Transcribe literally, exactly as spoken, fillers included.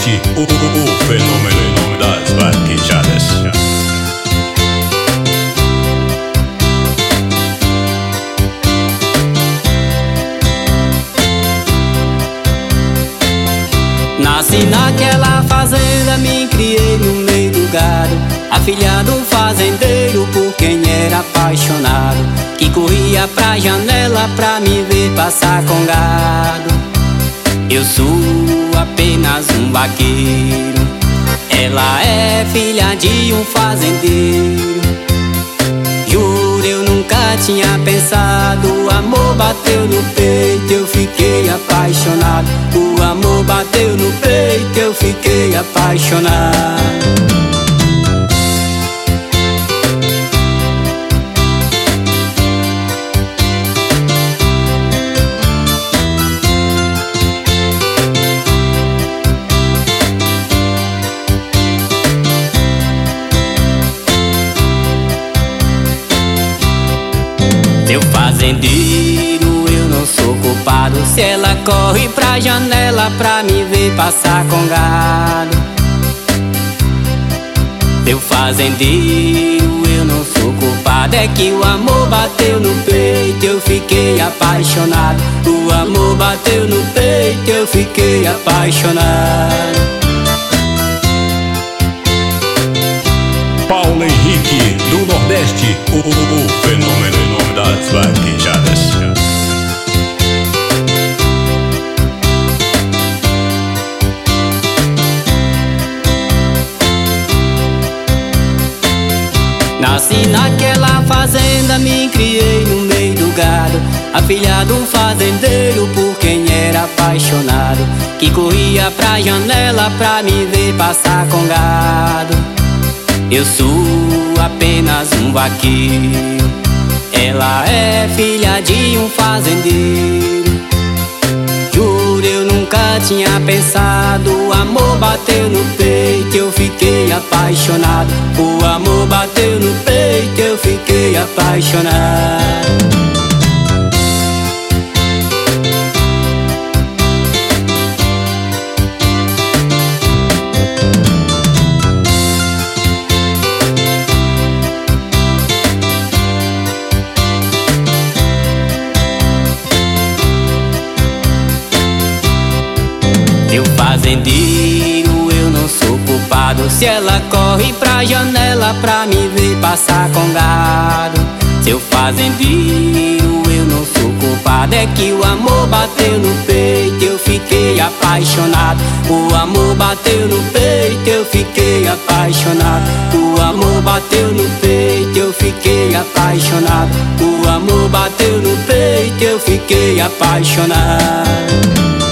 Nordeste, o, o, o fenômeno das vaquejadas. Nasci naquela fazenda, me criei no meio do gado, a filha do fazendeiro por quem era apaixonado, que corria pra janela pra me ver passar com gado. Eu sou apenas um vaqueiro, ela é filha de um fazendeiro. Juro, eu nunca tinha pensado, o amor bateu no peito, eu fiquei apaixonado. O amor bateu no peito, eu fiquei apaixonado. Seu fazendeiro, eu não sou culpado se ela corre pra janela pra me ver passar com gado. Seu fazendeiro, eu não sou culpado, é que o amor bateu no peito, eu fiquei apaixonado. O amor bateu no peito, eu fiquei apaixonado. Paulo Henrique, do Nordeste, o, o, o fenômeno das vaquejadas. Nasci naquela fazenda, me criei no meio do gado, a filha de um fazendeiro por quem era apaixonado, que corria pra janela pra me ver passar com gado. Eu sou apenas um vaqueiro, ela é filha de um fazendeiro. Juro, eu nunca tinha pensado, o amor bateu no peito, eu fiquei apaixonado. O amor bateu no peito, eu fiquei apaixonado. Seu fazendeiro, eu não sou culpado se ela corre pra janela pra me ver passar com gado. Seu fazendeiro, eu não sou culpado, é que o amor bateu no peito, eu fiquei apaixonado. O amor bateu no peito, eu fiquei apaixonado. O amor bateu no peito, eu fiquei apaixonado. O amor bateu no peito, eu fiquei apaixonado.